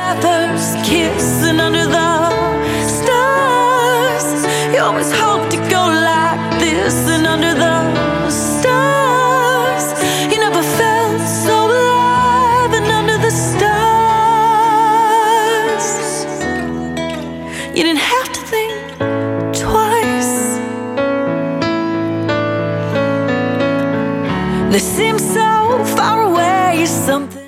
mother's kiss, and under the stars you always hope to go like this. And under the stars you never felt so alive. And under the stars you didn't have to think twice. They seem so far away, something